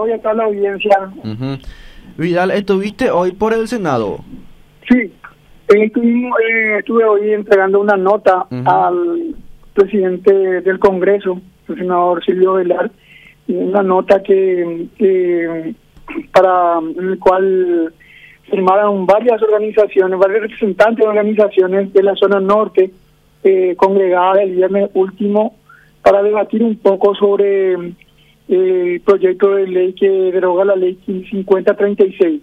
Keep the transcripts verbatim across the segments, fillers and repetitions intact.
hoy acá en la audiencia. Uh-huh. Vidal, ¿estuviste hoy por el Senado? Sí, eh, estuvimos, eh, estuve hoy entregando una nota uh-huh. al presidente del Congreso, el senador Silvio Velar, una nota que, que para en el cual firmaron varias organizaciones, varios representantes de organizaciones de la zona norte, eh, congregadas el viernes último para debatir un poco sobre eh, el proyecto de ley que deroga la ley cincuenta treinta y seis.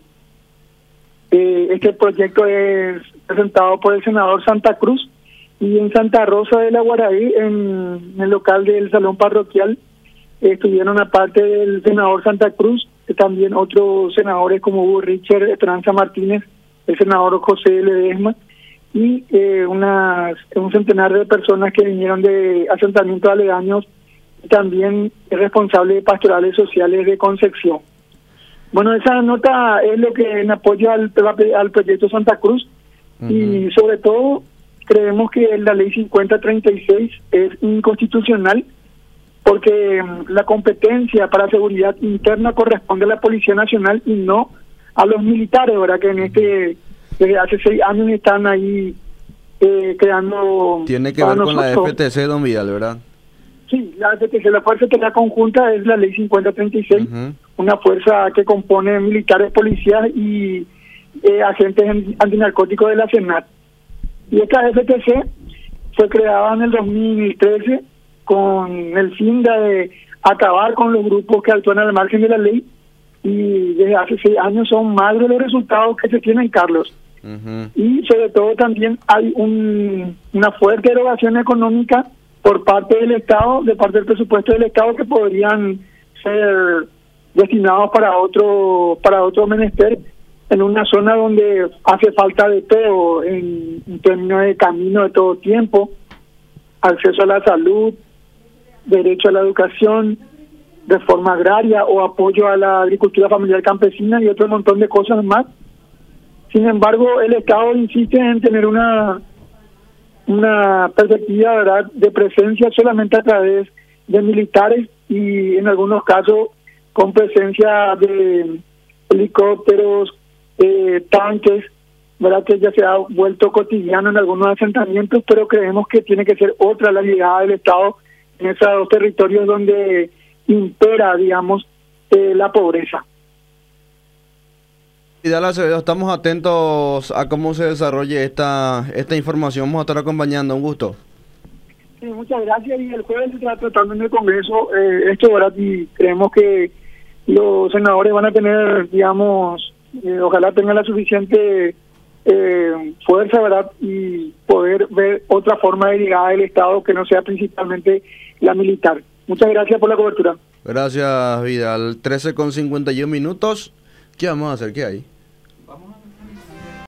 Eh, este proyecto es presentado por el senador Santa Cruz y en Santa Rosa de la Guaraí, en, en el local del Salón Parroquial, eh, estuvieron aparte del senador Santa Cruz, también otros senadores como Hugo Richard Esperanza Martínez, el senador José Ledesma y eh, unas, un centenar de personas que vinieron de asentamientos aledaños y también responsables pastorales sociales de Concepción. Bueno, esa nota es lo que en apoyo al, al proyecto Santa Cruz uh-huh. y sobre todo creemos que la ley cincuenta treinta y seis es inconstitucional porque la competencia para seguridad interna corresponde a la Policía Nacional y no a los militares, ¿verdad? Que en este, desde hace seis años están ahí eh, creando... Tiene que ver con nosotros. La F T C, don Vidal, ¿verdad? Sí, la F T C, la Fuerza de Tarea Conjunta es la ley cincuenta treinta y seis, uh-huh. una fuerza que compone militares, policías y eh, agentes antinarcóticos de la SENAT. Y esta F T C fue creada en el dos mil trece con el fin de acabar con los grupos que actúan al margen de la ley y desde hace seis años son más de los resultados que se tienen, Carlos. Uh-huh. Y sobre todo también hay un, una fuerte erogación económica por parte del Estado, de parte del presupuesto del Estado, que podrían ser destinados para otro para otro menester en una zona donde hace falta de todo, en, en términos de camino de todo tiempo, acceso a la salud, derecho a la educación, reforma agraria o apoyo a la agricultura familiar campesina y otro montón de cosas más. Sin embargo, el Estado insiste en tener una una perspectiva, ¿verdad?, de presencia solamente a través de militares y en algunos casos con presencia de helicópteros, eh, tanques, ¿verdad?, que ya se ha vuelto cotidiano en algunos asentamientos, pero creemos que tiene que ser otra la llegada del Estado en esos territorios donde impera, digamos, eh, la pobreza. Vidal Acevedo, estamos atentos a cómo se desarrolle esta esta información. Vamos a estar acompañando. Un gusto. Sí, muchas gracias. Y el jueves se está tratando en el Congreso eh, esto, ¿verdad? Y creemos que los senadores van a tener, digamos, eh, ojalá tengan la suficiente eh, fuerza, ¿verdad? Y poder ver otra forma de llegada del Estado que no sea principalmente la militar. Muchas gracias por la cobertura. Gracias, Vidal. trece con cincuenta y uno minutos. ¿Qué vamos a hacer? ¿Qué hay?